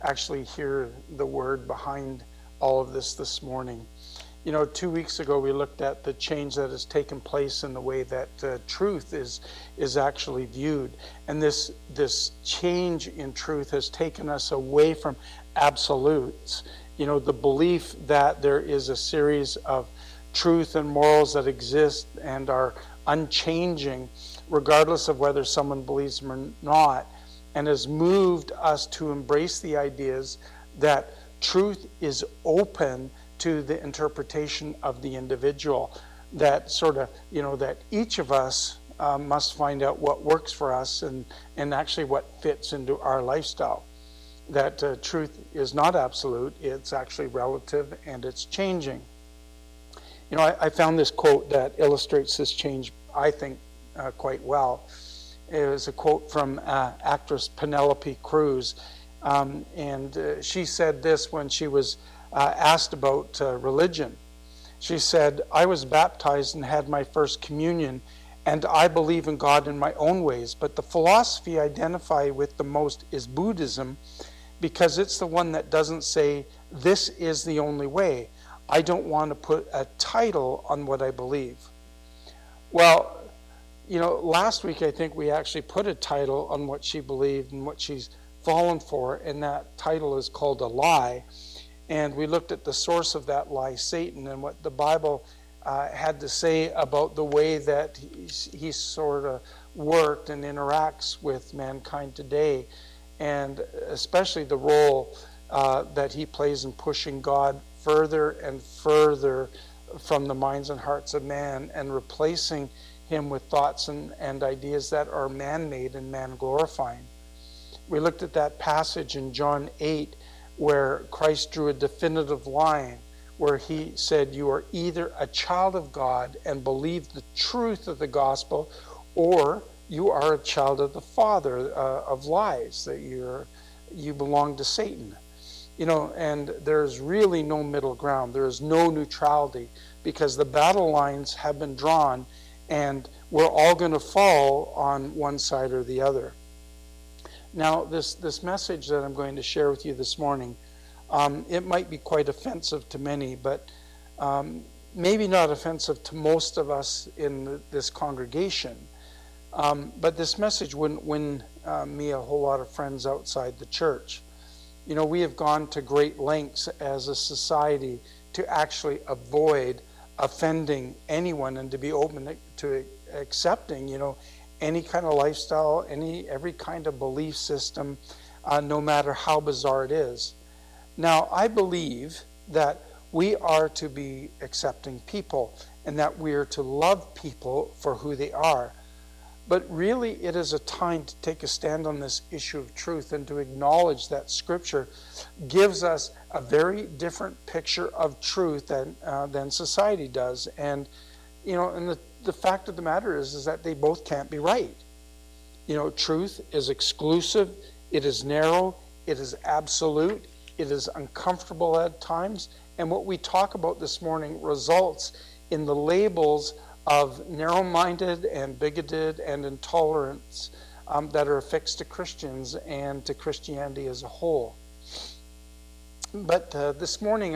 actually hear the word behind all of this morning. 2 weeks ago we looked at the change that has taken place in the way that truth is actually viewed, and this change in truth has taken us away from absolutes. The belief that there is a series of truth and morals that exist and are unchanging regardless of whether someone believes them or not, and has moved us to embrace the ideas that truth is open to the interpretation of the individual, that that each of us must find out what works for us and actually what fits into our lifestyle. That truth is not absolute, it's actually relative and it's changing. I found this quote that illustrates this change, I think, quite well. It was a quote from actress Penelope Cruz, and she said this when she was asked about religion. She said, "I was baptized and had my first communion, and I believe in God in my own ways, but the philosophy I identify with the most is Buddhism, because it's the one that doesn't say, this is the only way. I don't want to put a title on what I believe." Well, last week I think we actually put a title on what she believed and what she's fallen for, and that title is called a lie. And we looked at the source of that lie, Satan, and what the Bible had to say about the way that he sort of worked and interacts with mankind today, and especially the role that he plays in pushing God further and further from the minds and hearts of man and replacing him with thoughts and ideas that are man-made and man-glorifying. We looked at that passage in John 8 where Christ drew a definitive line where he said, you are either a child of God and believe the truth of the gospel, or you are a child of the father of lies, that you belong to Satan. And there's really no middle ground. There is no neutrality, because the battle lines have been drawn and we're all going to fall on one side or the other. Now, this message that I'm going to share with you this morning, it might be quite offensive to many, but maybe not offensive to most of us in this congregation. But this message wouldn't win me a whole lot of friends outside the church. We have gone to great lengths as a society to actually avoid offending anyone and to be open to accepting, any kind of lifestyle, every kind of belief system, no matter how bizarre it is. Now, I believe that we are to be accepting people and that we are to love people for who they are. But really, it is a time to take a stand on this issue of truth and to acknowledge that Scripture gives us a very different picture of truth than society does. And, and the fact of the matter is that they both can't be right. Truth is exclusive, it is narrow, it is absolute, it is uncomfortable at times. And what we talk about this morning results in the labels of narrow-minded and bigoted and intolerance that are affixed to Christians and to Christianity as a whole. But this morning,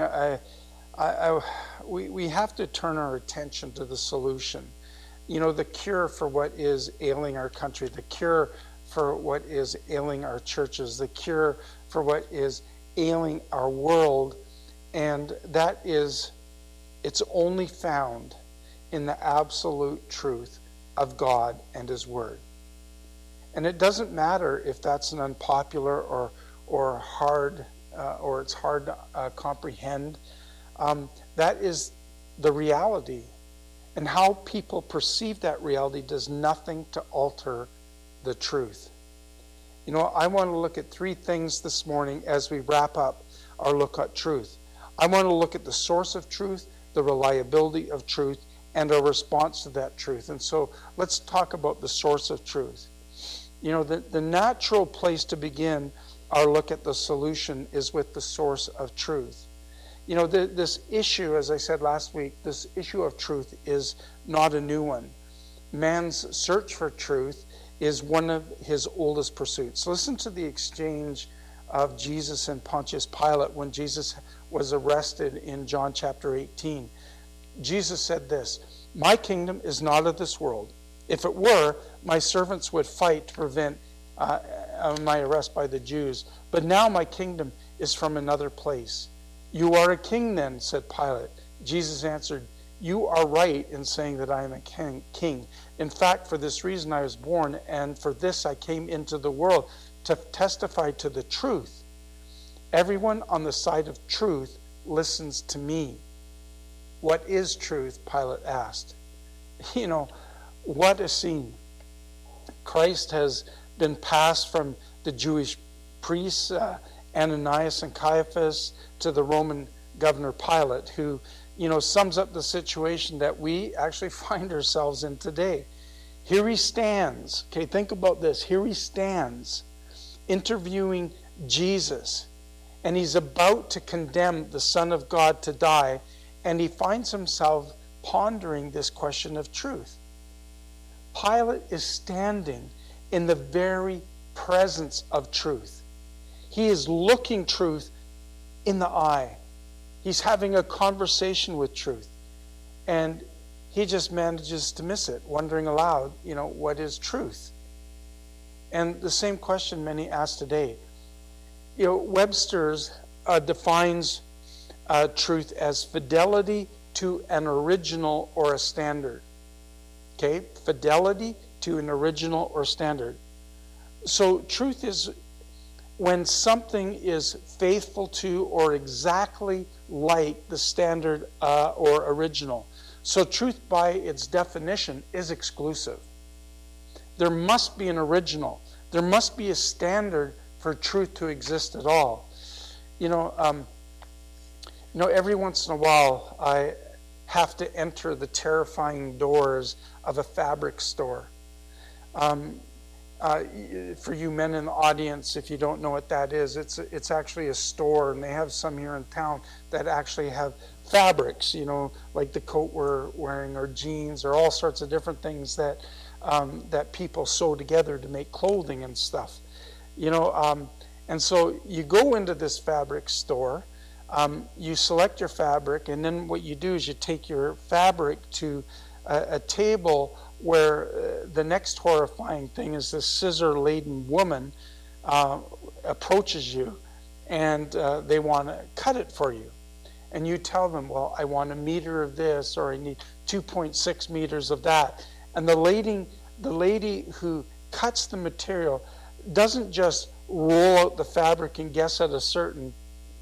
we have to turn our attention to the solution. The cure for what is ailing our country, the cure for what is ailing our churches, the cure for what is ailing our world, and that is, it's only found in the absolute truth of God and His Word. And it doesn't matter if that's an unpopular or hard or it's hard to comprehend. That is the reality. And how people perceive that reality does nothing to alter the truth. I want to look at three things this morning as we wrap up our look at truth. I want to look at the source of truth, the reliability of truth, and our response to that truth. And so let's talk about the source of truth. The natural place to begin our look at the solution is with the source of truth. This issue, as I said last week, this issue of truth is not a new one. Man's search for truth is one of his oldest pursuits. Listen to the exchange of Jesus and Pontius Pilate when Jesus was arrested in John chapter 18. Jesus said this, "My kingdom is not of this world. If it were, my servants would fight to prevent my arrest by the Jews. But now my kingdom is from another place." "You are a king then," said Pilate. Jesus answered, "You are right in saying that I am a king. In fact, for this reason I was born, and for this I came into the world, to testify to the truth. Everyone on the side of truth listens to me." "What is truth?" Pilate asked. What a scene. Christ has been passed from the Jewish priests, Ananias and Caiaphas, to the Roman governor Pilate, who, sums up the situation that we actually find ourselves in today. Here he stands. Okay, think about this. Here he stands interviewing Jesus, and he's about to condemn the Son of God to die, and he finds himself pondering this question of truth. Pilate is standing in the very presence of truth. He is looking truth in the eye. He's having a conversation with truth, and he just manages to miss it, wondering aloud, what is truth? And the same question many ask today. Webster's defines truth as fidelity to an original or a standard. Okay, fidelity to an original or standard. So truth is when something is faithful to or exactly like the standard or original. So truth by its definition is exclusive. There must be an original. There must be a standard for truth to exist at all. Every once in a while I have to enter the terrifying doors of a fabric store. For you men in the audience, if you don't know what that is, it's actually a store, and they have some here in town that actually have fabrics, like the coat we're wearing, or jeans, or all sorts of different things that people sew together to make clothing and stuff. And so you go into this fabric store, you select your fabric, and then what you do is you take your fabric to a table where the next horrifying thing is this scissor-laden woman approaches you, and they want to cut it for you. And you tell them, well, I want a meter of this, or I need 2.6 meters of that. And the lady who cuts the material doesn't just roll out the fabric and guess at a certain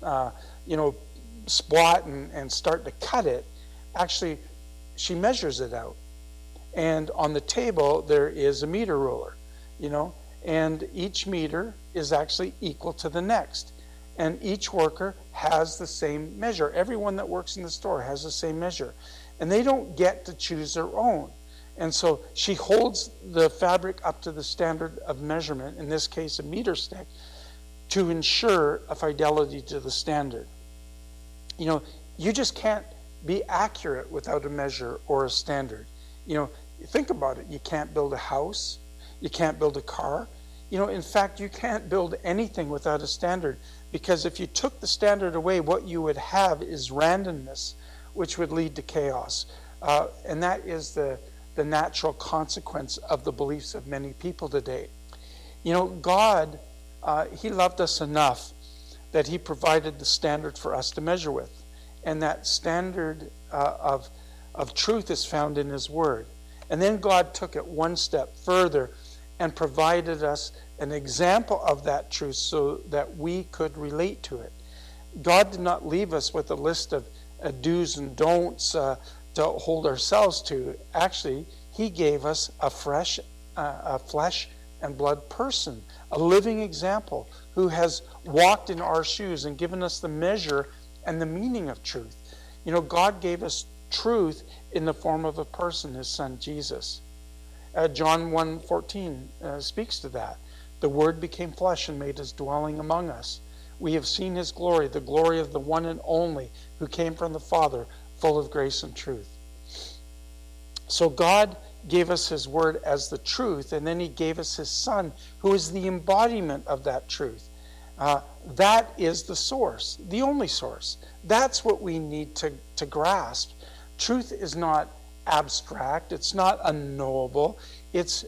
spot and start to cut it. Actually, she measures it out. And on the table there is a meter ruler, and each meter is actually equal to the next. And each worker has the same measure. Everyone that works in the store has the same measure. And they don't get to choose their own. And so she holds the fabric up to the standard of measurement, in this case a meter stick, to ensure a fidelity to the standard. You just can't be accurate without a measure or a standard. Think about it. You can't build a house. You can't build a car. In fact, you can't build anything without a standard, because if you took the standard away, what you would have is randomness, which would lead to chaos. And that is the natural consequence of the beliefs of many people today. God, He loved us enough that He provided the standard for us to measure with. And that standard of truth is found in His Word. And then God took it one step further and provided us an example of that truth so that we could relate to it. God did not leave us with a list of do's and don'ts to hold ourselves to. Actually, He gave us a flesh and blood person, a living example who has walked in our shoes and given us the measure and the meaning of truth. God gave us truth in the form of a person, His Son Jesus. John 1:14 speaks to that. The Word became flesh and made His dwelling among us. We have seen His glory, the glory of the one and only who came from the Father, full of grace and truth. So God gave us His Word as the truth, and then He gave us His Son, who is the embodiment of that truth. That is the source, the only source. That's what we need to grasp. Truth is not abstract. It's not unknowable. It's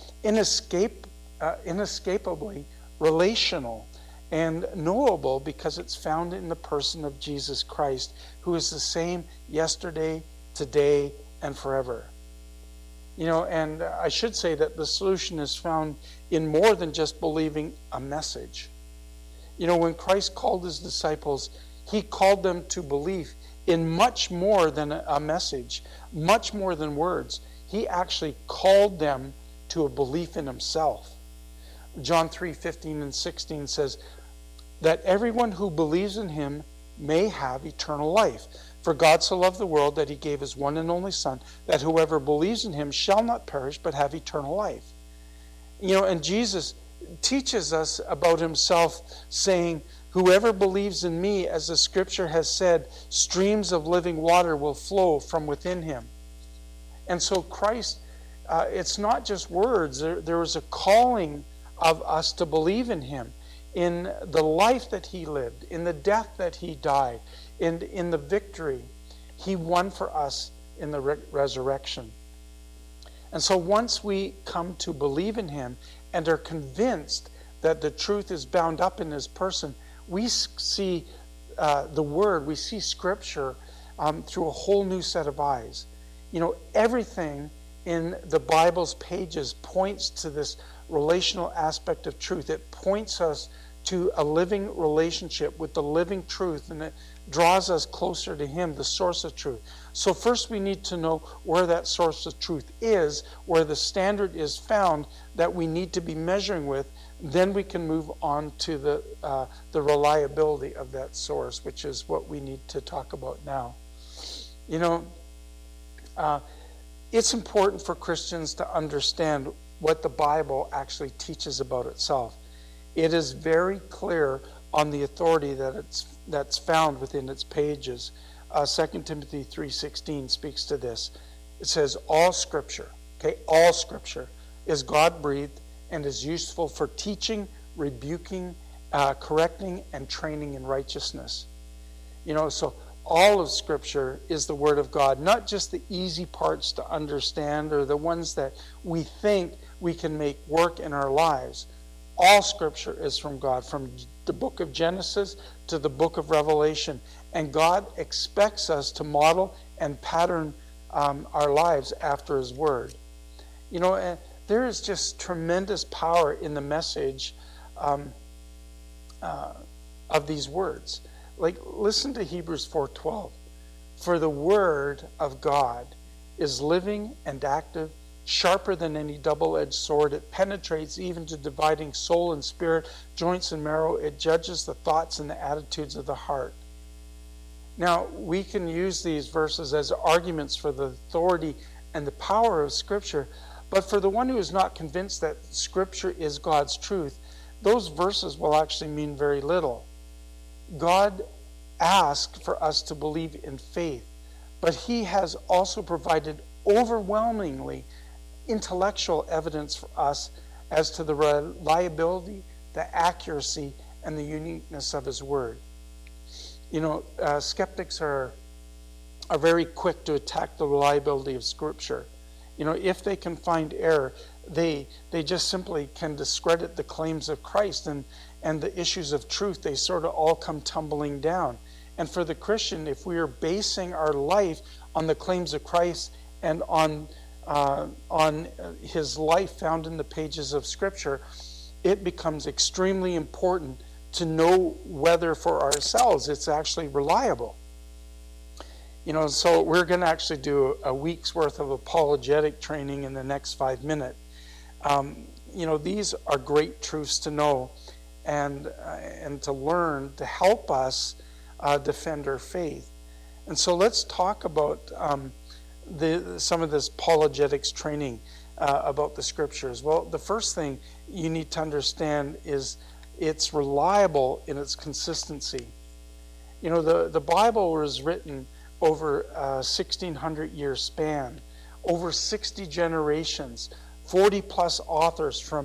inescapably relational and knowable because it's found in the person of Jesus Christ, who is the same yesterday, today, and forever. And I should say that the solution is found in more than just believing a message. When Christ called his disciples, he called them to belief in much more than a message, much more than words. He actually called them to a belief in himself. John 3:15 and 16 says that everyone who believes in him may have eternal life. For God so loved the world that he gave his one and only Son, that whoever believes in him shall not perish but have eternal life. And Jesus teaches us about himself, saying, whoever believes in me, as the scripture has said, streams of living water will flow from within him. And so Christ, it's not just words. There was a calling of us to believe in him, in the life that he lived, in the death that he died, and in the victory he won for us in the resurrection. And so once we come to believe in him and are convinced that the truth is bound up in his person, we see the Word, we see Scripture through a whole new set of eyes. Everything in the Bible's pages points to this relational aspect of truth. It points us to a living relationship with the living truth, and it draws us closer to him, the source of truth. So first we need to know where that source of truth is, where the standard is found that we need to be measuring with. Then we can move on to the reliability of that source, which is what we need to talk about now. It's important for Christians to understand what the Bible actually teaches about itself. It is very clear on the authority that's found within its pages. 2 Timothy 3:16 speaks to this. It says, all Scripture is God-breathed and is useful for teaching, rebuking, correcting, and training in righteousness. So all of Scripture is the Word of God, not just the easy parts to understand or the ones that we think we can make work in our lives. All Scripture is from God, from the book of Genesis to the book of Revelation. And God expects us to model and pattern our lives after his Word. And there is just tremendous power in the message of these words. Like, listen to Hebrews 4:12. For the Word of God is living and active, sharper than any double-edged sword. It penetrates even to dividing soul and spirit, joints and marrow. It judges the thoughts and the attitudes of the heart. Now, we can use these verses as arguments for the authority and the power of Scripture, but for the one who is not convinced that Scripture is God's truth, those verses will actually mean very little. God asked for us to believe in faith, but he has also provided overwhelmingly intellectual evidence for us as to the reliability, the accuracy, and the uniqueness of his Word. Skeptics are very quick to attack the reliability of Scripture. If they can find error, they just simply can discredit the claims of Christ, and the issues of truth, they sort of all come tumbling down. And for the Christian, if we are basing our life on the claims of Christ and on his life found in the pages of Scripture, it becomes extremely important to know whether for ourselves it's actually reliable. So we're going to actually do a week's worth of apologetic training in the next 5 minutes. These are great truths to know and to learn to help us defend our faith. And so let's talk about some of this apologetics training about the Scriptures. Well, the first thing you need to understand is it's reliable in its consistency. The Bible was written over a 1,600-year span, over 60 generations, 40-plus authors from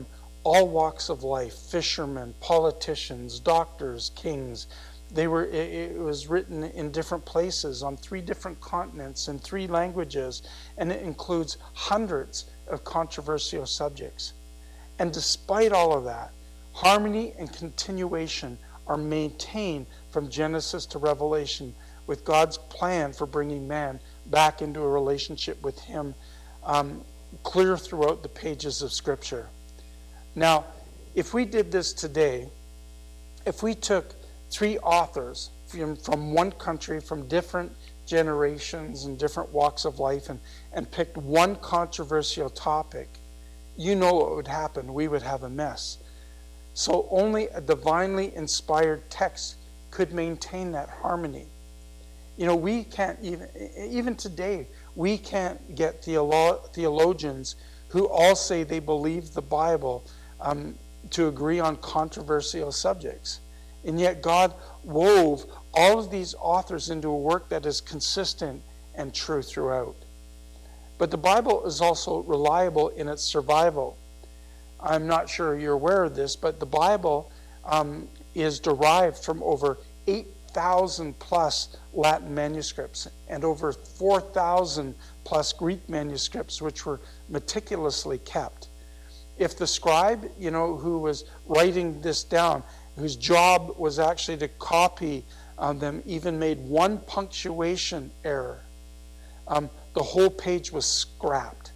all walks of life, fishermen, politicians, doctors, kings. It was written in different places on 3 different continents in 3 languages, and it includes hundreds of controversial subjects. And despite all of that, harmony and continuation are maintained from Genesis to Revelation, with God's plan for bringing man back into a relationship with Him, clear throughout the pages of Scripture. Now, if we did this today, if we took 3 authors from one country, from different generations and different walks of life, and picked one controversial topic, you know what would happen. We would have a mess. So only a divinely inspired text could maintain that harmony. You know, we can't even today, we can't get theologians who all say they believe the Bible to agree on controversial subjects. And yet God wove all of these authors into a work that is consistent and true throughout. But the Bible is also reliable in its survival. I'm not sure you're aware of this, but the Bible is derived from over 8,000 plus Latin manuscripts and over 4,000 plus Greek manuscripts, which were meticulously kept. If the scribe, who was writing this down, whose job was actually to copy them, even made one punctuation error, the whole page was scrapped.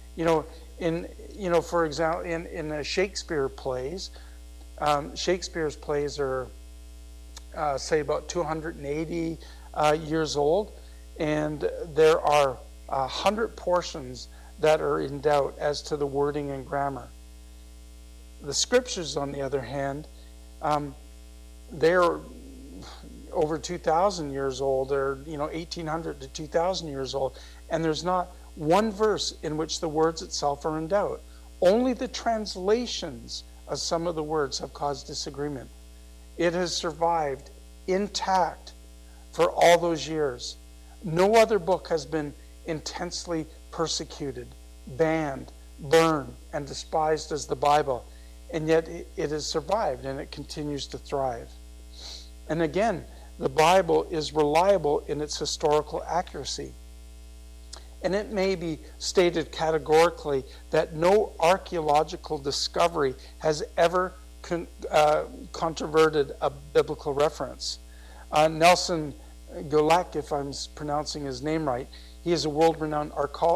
For example, in Shakespeare plays, Shakespeare's plays are, say, about 280 years old, and there are 100 portions that are in doubt as to the wording and grammar. The Scriptures, on the other hand, they're over 2,000 years old. They're 1,800 to 2,000 years old, and there's not one verse in which the words itself are in doubt. Only the translations of some of the words have caused disagreement. It has survived intact for all those years. No other book has been intensely persecuted, banned, burned, and despised as the Bible. And yet it has survived and it continues to thrive. And again, the Bible is reliable in its historical accuracy. And it may be stated categorically that no archaeological discovery has ever controverted a biblical reference. Nelson Golek, if I'm pronouncing his name right, he is a world-renowned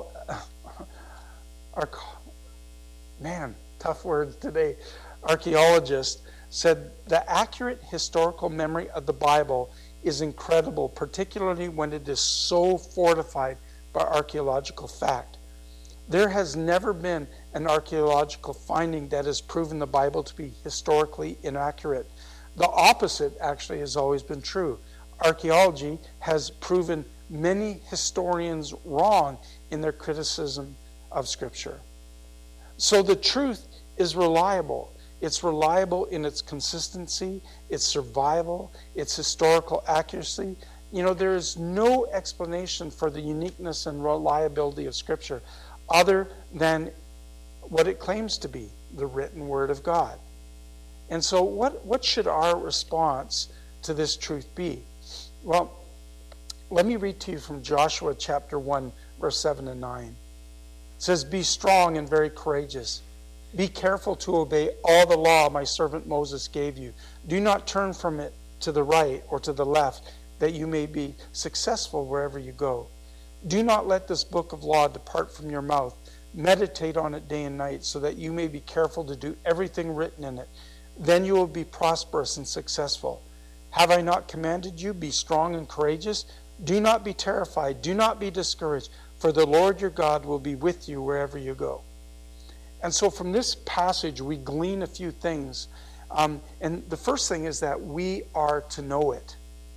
tough words today, archaeologist, said the accurate historical memory of the Bible is incredible, particularly when it is so fortified by archaeological fact. There has never been an archaeological finding that has proven the Bible to be historically inaccurate. The opposite actually has always been true. Archaeology has proven many historians wrong in their criticism of Scripture. So the truth is reliable. It's reliable in its consistency, its survival, its historical accuracy. There is no explanation for the uniqueness and reliability of Scripture other than what it claims to be, the written Word of God. And so what should our response to this truth be? Well, let me read to you from Joshua chapter 1, verse 7 and 9. It says, "Be strong and very courageous. Be careful to obey all the law my servant Moses gave you. Do not turn from it to the right or to the left, that you may be successful wherever you go. Do not let this book of law depart from your mouth. Meditate on it day and night, so that you may be careful to do everything written in it. Then you will be prosperous and successful. Have I not commanded you? Be strong and courageous. Do not be terrified. Do not be discouraged, for the Lord your God will be with you wherever you go." And so from this passage, we glean a few things. And the first thing is that we are to know it.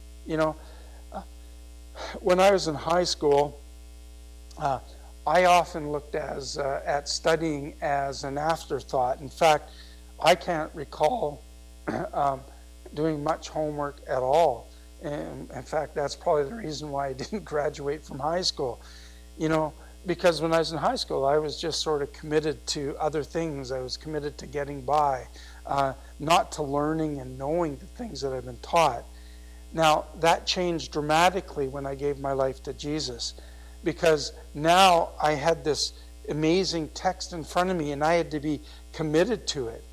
When I was in high school, I often looked at studying as an afterthought. In fact, I can't recall doing much homework at all. And in fact, that's probably the reason why I didn't graduate from high school. because when I was in high school, I was just sort of committed to other things. I was committed to getting by, not to learning and knowing the things that I've been taught. Now, that changed dramatically when I gave my life to Jesus, because now I had this amazing text in front of me and I had to be committed to it.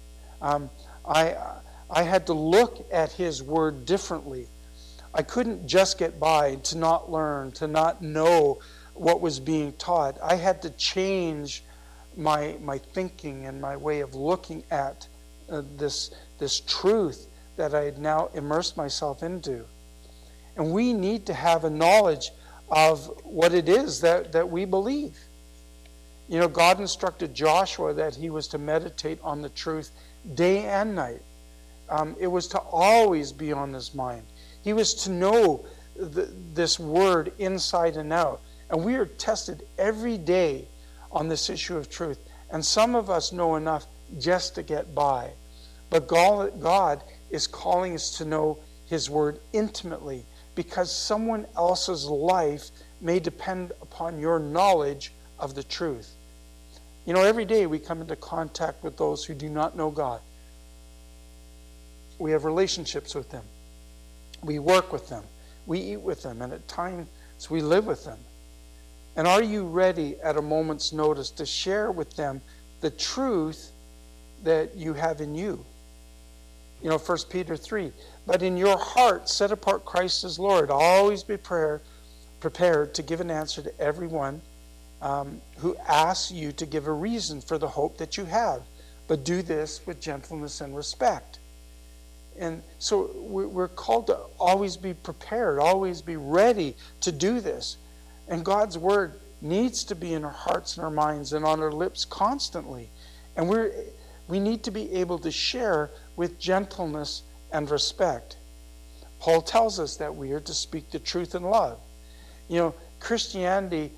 I had to look at his word differently. I couldn't just get by, to not learn, to not know what was being taught. I had to change my thinking and my way of looking at this truth that I had now immersed myself into. And we need to have a knowledge of what it is that we believe. You know, God instructed Joshua that he was to meditate on the truth day and night. It was to always be on his mind. He was to know this word inside and out. And we are tested every day on this issue of truth. And some of us know enough just to get by. But God is calling us to know his word intimately, because someone else's life may depend upon your knowledge of the truth. You know, every day we come into contact with those who do not know God. We have relationships with them. We work with them. We eat with them. And at times we live with them. And are you ready at a moment's notice to share with them the truth that you have in you? You know, 1 Peter 3, but in your heart set apart Christ as Lord. Always be prepared to give an answer to everyone who asks you to give a reason for the hope that you have. But do this with gentleness and respect. And so we're called to always be prepared, always be ready to do this. And God's word needs to be in our hearts and our minds and on our lips constantly. And we need to be able to share with gentleness and respect. Paul tells us that we are to speak the truth in love. You know, Christianity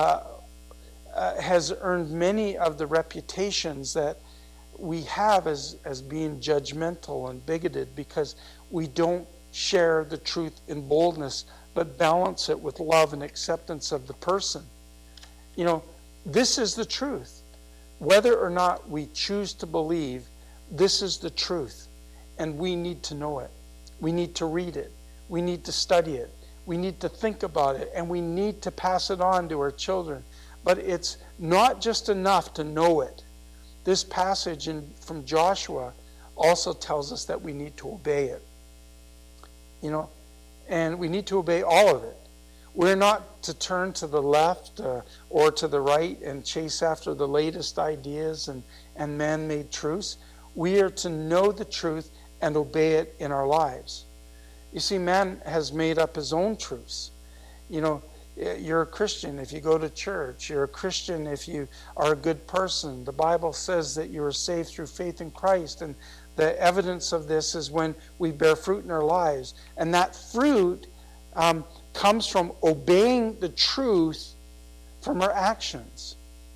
has earned many of the reputations that we have as being judgmental and bigoted, because we don't share the truth in boldness, but balance it with love and acceptance of the person. You know, this is the truth. Whether or not we choose to believe, this is the truth. And we need to know it. We need to read it. We need to study it. We need to think about it. And we need to pass it on to our children. But it's not just enough to know it. This passage from Joshua also tells us that we need to obey it. You know, and we need to obey all of it. We're not to turn to the left or to the right and chase after the latest ideas and man-made truths. We are to know the truth and obey it in our lives. You see, man has made up his own truths. You know, you're a Christian if you go to church. You're a Christian if you are a good person. The Bible says that you are saved through faith in Christ. And the evidence of this is when we bear fruit in our lives. And that fruit comes from obeying the truth from our actions.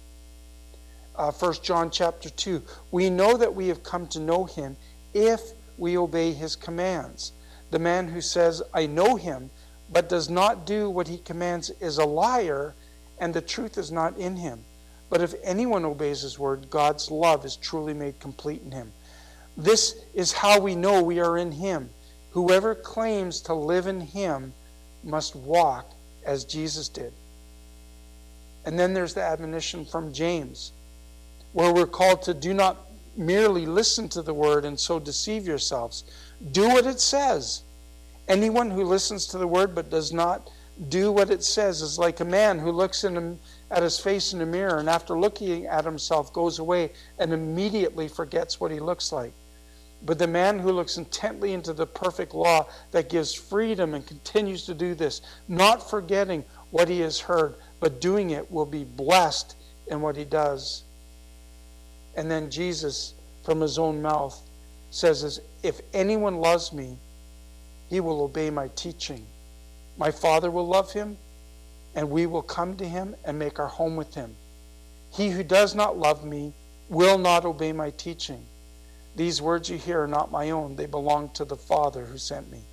1 John chapter 2. We know that we have come to know him if we obey his commands. The man who says, I know him, but does not do what he commands is a liar, and the truth is not in him. But if anyone obeys his word, God's love is truly made complete in him. This is how we know we are in him. Whoever claims to live in him must walk as Jesus did. And then there's the admonition from James, where we're called to do not merely listen to the word and so deceive yourselves. Do what it says. Anyone who listens to the word but does not do what it says is like a man who looks at his face in a mirror and after looking at himself goes away and immediately forgets what he looks like. But the man who looks intently into the perfect law that gives freedom and continues to do this, not forgetting what he has heard, but doing it, will be blessed in what he does. And then Jesus, from his own mouth, says, if anyone loves me, he will obey my teaching. My Father will love him, and we will come to him and make our home with him. He who does not love me will not obey my teaching. These words you hear are not my own. They belong to the Father who sent me.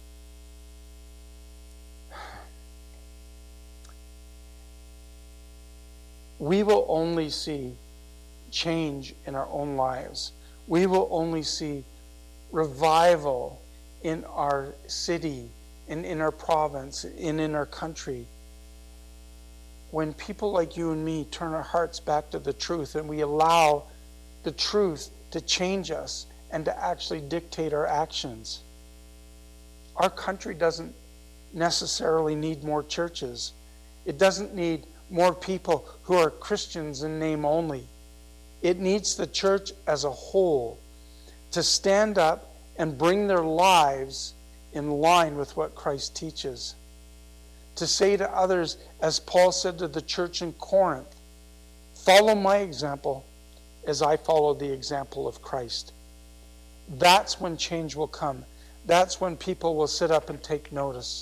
we will only see change in our own lives. We will only see revival in our city and in our province and in our country when people like you and me turn our hearts back to the truth and we allow the truth to change us and to actually dictate our actions. Our country doesn't necessarily need more churches. It doesn't need more people who are Christians in name only. It needs the church as a whole to stand up and bring their lives in line with what Christ teaches. To say to others, as Paul said to the church in Corinth, follow my example as I follow the example of Christ. That's when change will come. That's when people will sit up and take notice.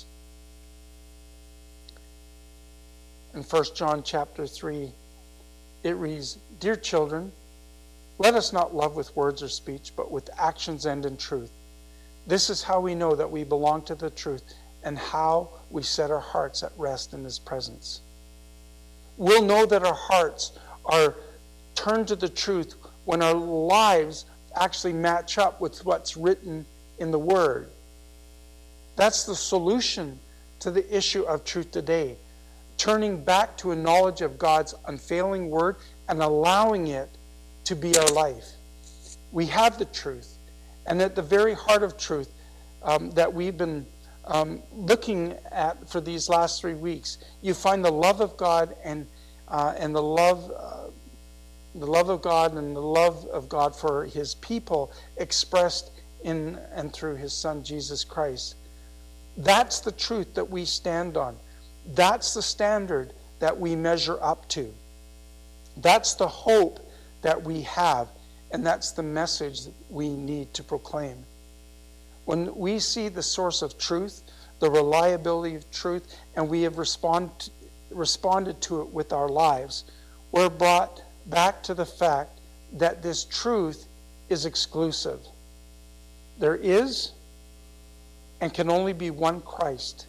In 1 John chapter 3, it reads, Dear children, let us not love with words or speech, but with actions and in truth. This is how we know that we belong to the truth and how we set our hearts at rest in His presence. We'll know that our hearts are turned to the truth when our lives actually match up with what's written in the Word. That's the solution to the issue of truth today. Turning back to a knowledge of God's unfailing Word and allowing it to be our life. We have the truth. And at the very heart of truth that we've been looking at for these last 3 weeks, you find the love of God and the love of God and the love of God for His people expressed in and through His Son Jesus Christ. That's the truth that we stand on. That's the standard that we measure up to. That's the hope that we have, and that's the message that we need to proclaim. When we see the source of truth, the reliability of truth, and we have responded to it with our lives, we're brought back to the fact that this truth is exclusive. There is and can only be one Christ,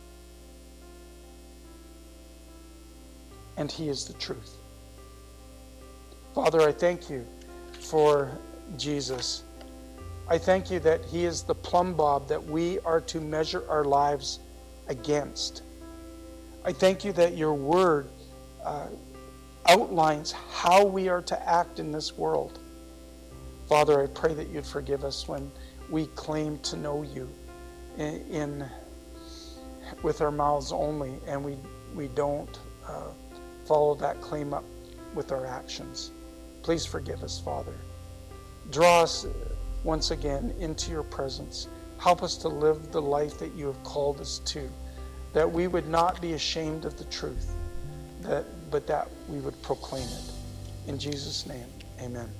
and He is the truth. Father, I thank you for Jesus. I thank you that He is the plumb bob that we are to measure our lives against. I thank you that your Word outlines how we are to act in this world. Father, I pray that you'd forgive us when we claim to know you with our mouths only, and we don't follow that claim up with our actions. Please forgive us, Father. Draw us once again into your presence. Help us to live the life that you have called us to, that we would not be ashamed of the truth, but that we would proclaim it. In Jesus' name, amen.